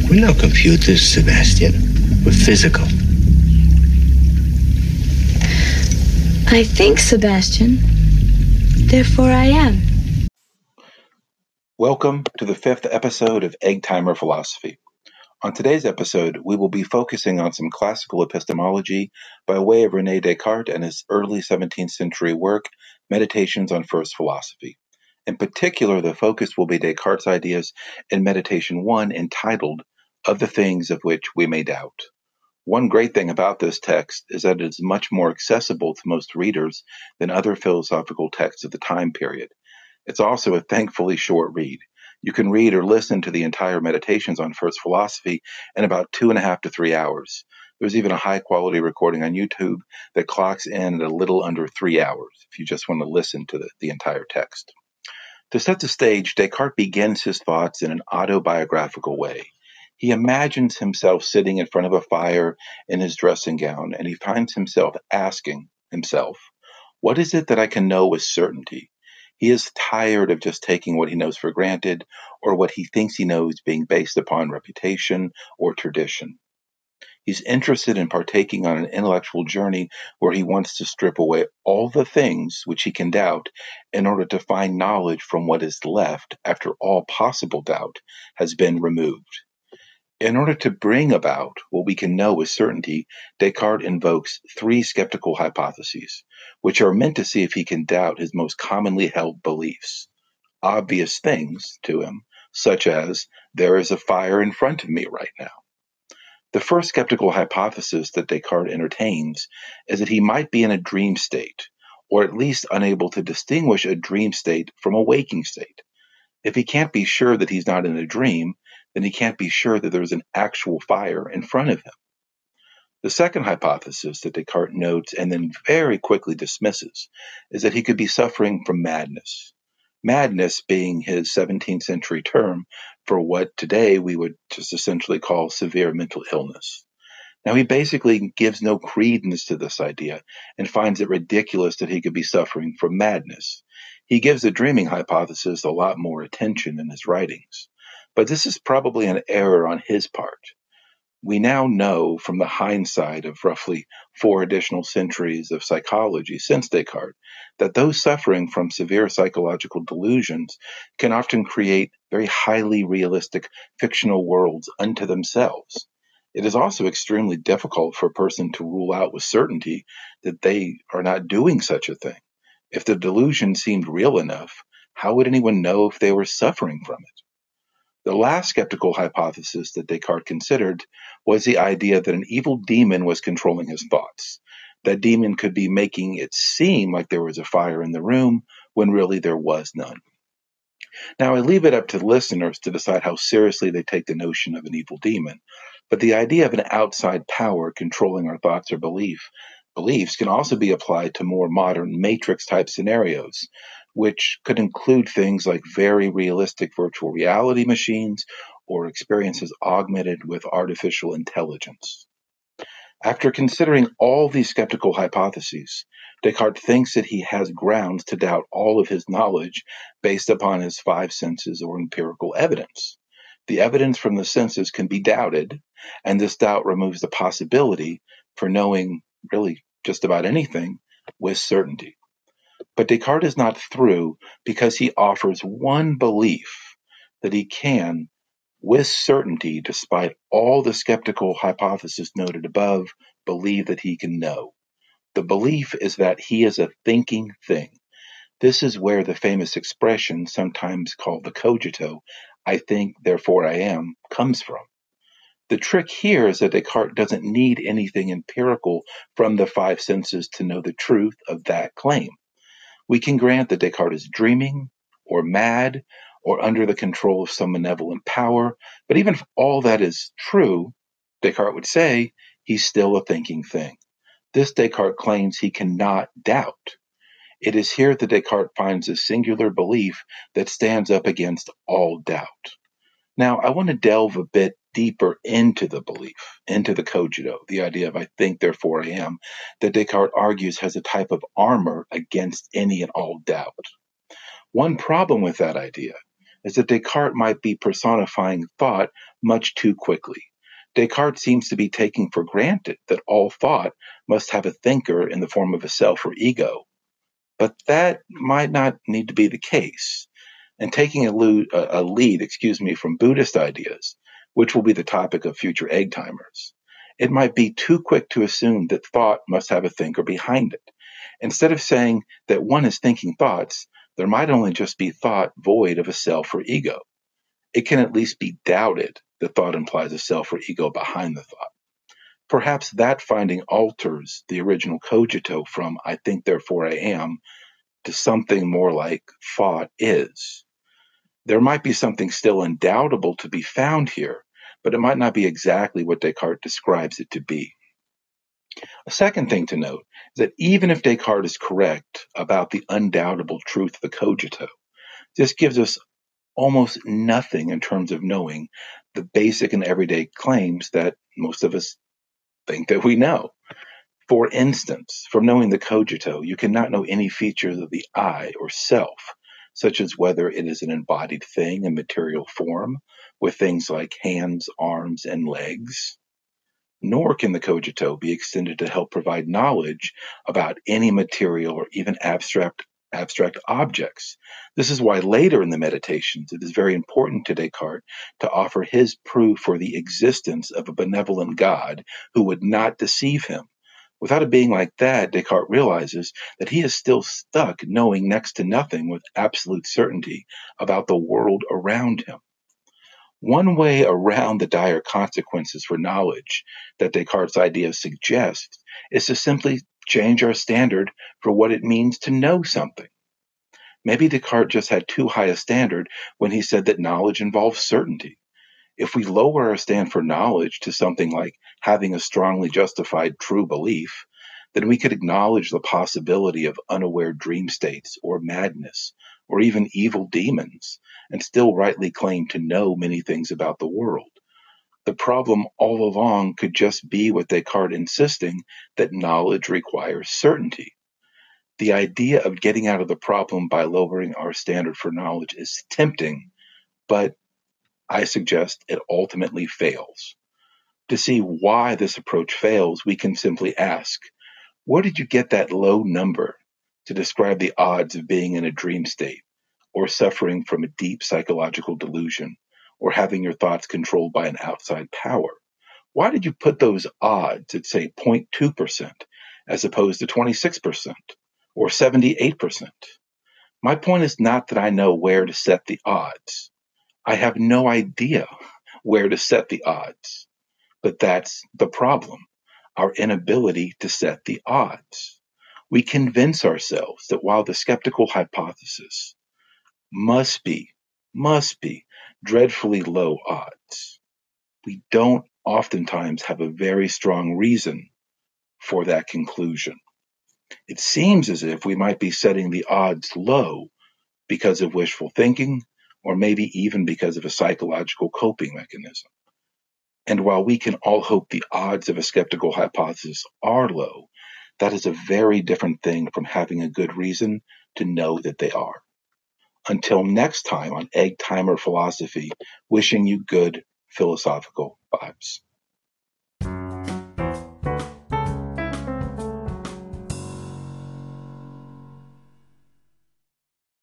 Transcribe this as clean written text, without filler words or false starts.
We're not computers, Sebastian. We're physical. I think, Sebastian. Therefore I am. Welcome to the 5th episode of Egg Timer Philosophy. On today's episode, we will be focusing on some classical epistemology by way of René Descartes and his early 17th century work, Meditations on First Philosophy. In particular, the focus will be Descartes' ideas in Meditation 1 entitled, Of the Things of Which We May Doubt. One great thing about this text is that it is much more accessible to most readers than other philosophical texts of the time period. It's also a thankfully short read. You can read or listen to the entire Meditations on First Philosophy in about 2.5 to 3 hours. There's even a high-quality recording on YouTube that clocks in at a little under 3 hours if you just want to listen to the entire text. To set the stage, Descartes begins his thoughts in an autobiographical way. He imagines himself sitting in front of a fire in his dressing gown, and he finds himself asking himself, what is it that I can know with certainty? He is tired of just taking what he knows for granted or what he thinks he knows being based upon reputation or tradition. He's interested in partaking on an intellectual journey where he wants to strip away all the things which he can doubt in order to find knowledge from what is left after all possible doubt has been removed. In order to bring about what we can know with certainty, Descartes invokes 3 skeptical hypotheses, which are meant to see if he can doubt his most commonly held beliefs. Obvious things to him, such as, there is a fire in front of me right now. The first skeptical hypothesis that Descartes entertains is that he might be in a dream state, or at least unable to distinguish a dream state from a waking state. If he can't be sure that he's not in a dream, then he can't be sure that there's an actual fire in front of him. The second hypothesis that Descartes notes and then very quickly dismisses is that he could be suffering from madness. Madness being his 17th century term for what today we would just essentially call severe mental illness. Now, he basically gives no credence to this idea and finds it ridiculous that he could be suffering from madness. He gives the dreaming hypothesis a lot more attention in his writings. But this is probably an error on his part. We now know from the hindsight of roughly 4 additional centuries of psychology since Descartes that those suffering from severe psychological delusions can often create very highly realistic fictional worlds unto themselves. It is also extremely difficult for a person to rule out with certainty that they are not doing such a thing. If the delusion seemed real enough, how would anyone know if they were suffering from it? The last skeptical hypothesis that Descartes considered was the idea that an evil demon was controlling his thoughts. That demon could be making it seem like there was a fire in the room when really there was none. Now, I leave it up to listeners to decide how seriously they take the notion of an evil demon, but the idea of an outside power controlling our thoughts or beliefs can also be applied to more modern matrix-type scenarios, which could include things like very realistic virtual reality machines or experiences augmented with artificial intelligence. After considering all these skeptical hypotheses, Descartes thinks that he has grounds to doubt all of his knowledge based upon his 5 senses or empirical evidence. The evidence from the senses can be doubted, and this doubt removes the possibility for knowing really just about anything with certainty. But Descartes is not through because he offers one belief that he can, with certainty, despite all the skeptical hypotheses noted above, believe that he can know. The belief is that he is a thinking thing. This is where the famous expression, sometimes called the cogito, I think, therefore I am, comes from. The trick here is that Descartes doesn't need anything empirical from the 5 senses to know the truth of that claim. We can grant that Descartes is dreaming, or mad, or under the control of some malevolent power, but even if all that is true, Descartes would say he's still a thinking thing. This Descartes claims he cannot doubt. It is here that Descartes finds a singular belief that stands up against all doubt. Now, I want to delve a bit deeper into the belief, into the cogito, the idea of I think, therefore I am, that Descartes argues has a type of armor against any and all doubt. One problem with that idea is that Descartes might be personifying thought much too quickly. Descartes seems to be taking for granted that all thought must have a thinker in the form of a self or ego, but that might not need to be the case. And taking a lead from Buddhist ideas, which will be the topic of future Egg Timers, it might be too quick to assume that thought must have a thinker behind it. Instead of saying that one is thinking thoughts, there might only just be thought void of a self or ego. It can at least be doubted that thought implies a self or ego behind the thought. Perhaps that finding alters the original cogito from I think, therefore I am to something more like thought is. There might be something still undoubtable to be found here, but it might not be exactly what Descartes describes it to be. A second thing to note is that even if Descartes is correct about the undoubtable truth of the cogito, this gives us almost nothing in terms of knowing the basic and everyday claims that most of us think that we know. For instance, from knowing the cogito, you cannot know any features of the I or self, such as whether it is an embodied thing in material form, with things like hands, arms, and legs. Nor can the cogito be extended to help provide knowledge about any material or even abstract objects. This is why later in the Meditations it is very important to Descartes to offer his proof for the existence of a benevolent God who would not deceive him. Without a being like that, Descartes realizes that he is still stuck knowing next to nothing with absolute certainty about the world around him. One way around the dire consequences for knowledge that Descartes' idea suggests is to simply change our standard for what it means to know something. Maybe Descartes just had too high a standard when he said that knowledge involves certainty. If we lower our stand for knowledge to something like having a strongly justified true belief, then we could acknowledge the possibility of unaware dream states or madness or even evil demons and still rightly claim to know many things about the world. The problem all along could just be with Descartes insisting that knowledge requires certainty. The idea of getting out of the problem by lowering our standard for knowledge is tempting, but I suggest it ultimately fails. To see why this approach fails, we can simply ask, where did you get that low number to describe the odds of being in a dream state, or suffering from a deep psychological delusion, or having your thoughts controlled by an outside power? Why did you put those odds at, say, 0.2% as opposed to 26% or 78%? My point is not that I know where to set the odds. I have no idea where to set the odds. But that's the problem, our inability to set the odds. We convince ourselves that while the skeptical hypothesis must be dreadfully low odds, we don't oftentimes have a very strong reason for that conclusion. It seems as if we might be setting the odds low because of wishful thinking, or maybe even because of a psychological coping mechanism. And while we can all hope the odds of a skeptical hypothesis are low, that is a very different thing from having a good reason to know that they are. Until next time on Egg Timer Philosophy, wishing you good philosophical vibes.